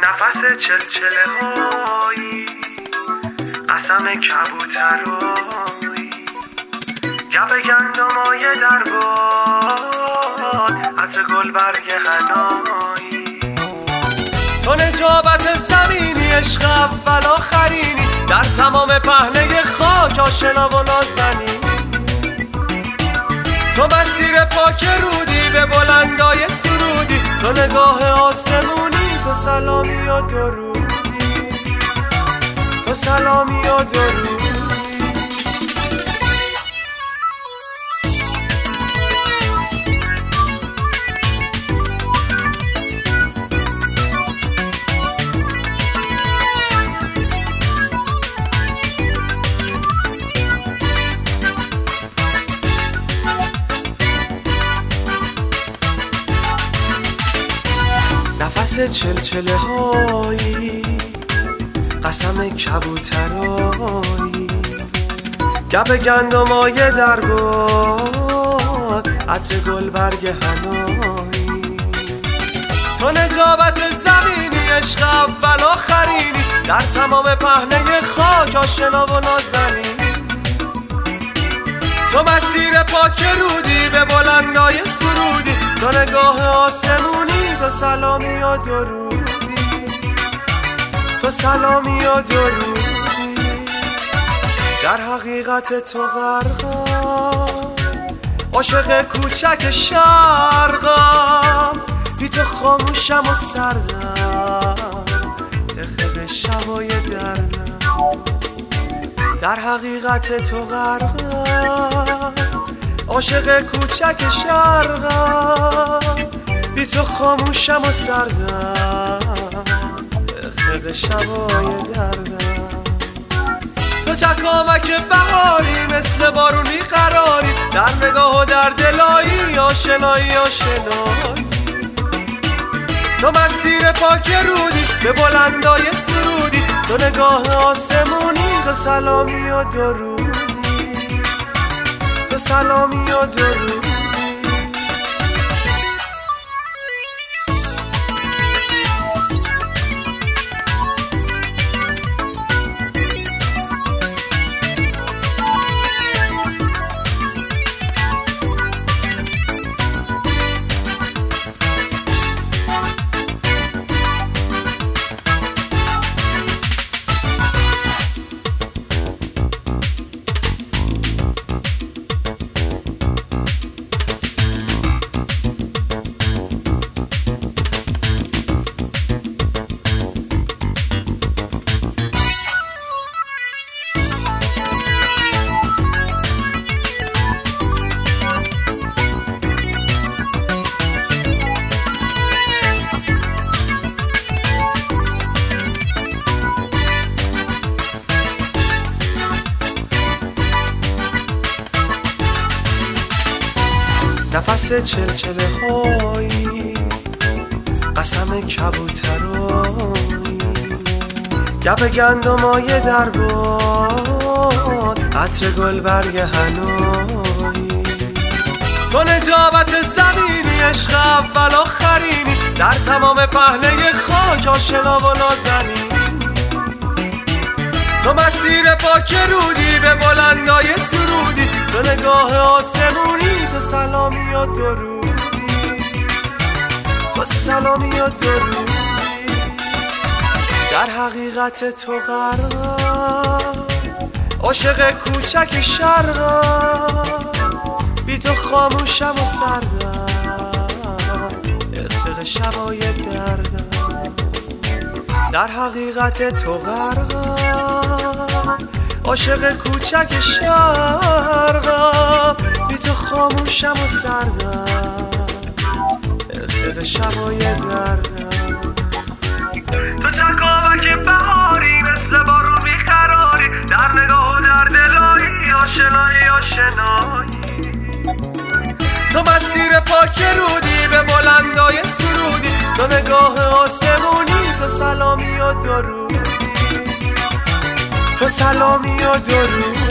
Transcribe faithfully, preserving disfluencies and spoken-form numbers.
نفس چلچله هایی، قسم کبوترایی، گپ گندمای در باد، عطر گل برگ حنایی. تو نجابت زمینی، عشق اول آخرینی، در تمام پهنه خاک آشنا و نازنی. تو مسیر پاک رودی، به بلندای سرودی، تو نگاه آسمونی، تو سلامی و درودی، تو سلامی و درودی. نفس چلچله هایی، قسم کبوترایی، گپ گندمای در باد، عطر گل برگ حنایی. تو نجابت زمینی، عشق اول آخرینی، در تمام پهنه خاک آشنا و نازنی. تو مسیر پاک رودی، به بلندای سرودی، تو نگاه آسمونی، تو سلامی و درودی، تو سلامی و درودی. در حقیقت تو غرقم، عاشق کوچک شرقم، بی تو خاموشم و سردم، دقیق شبای دردم. در حقیقت تو غرقم، عاشق کوچک شرقم، بی تو خاموشم و سردم، دقیق شبای دردم. تو چکامک بهاری، مثل بارونی قراری، در نگاه و در دلایی، آشنایی آشنایی. تو مسیر پاک رودی، به بلندای سرودی، تو نگاه آسمونی، تو سلامی و درودی، تو سلامی و درودی. نفس چلچله هایی، قسم کبوترایی، گپ گندمای در باد، عطر گل برگ حنایی. تو نجابت زمینی، عشق اول آخرینی، در تمام پهنه خاک آشنا و نازنی. تو مسیر پاک رودی، به بلندای سرودی، تو نگاه آسمونی، تو سلامی و درودی، تو سلامی و درودی. در حقیقت تو غرقم، عاشق کوچک شرقم، بی تو خاموشم و سردم، دقیق شبای دردم. در حقیقت تو غرقم، عاشق کوچک شرقم، بی تو خاموشم و سردم، دقیق شبای دردم. تو چکامک بهاری، مثل بارون بیقراری، در نگاه و در دلایی، آشنایی آشنایی. تو مسیر پاک رودی، به بلندای سرودی، تو نگاه آسمونی، تو سلامی و درودی، تو سلامی و درودی.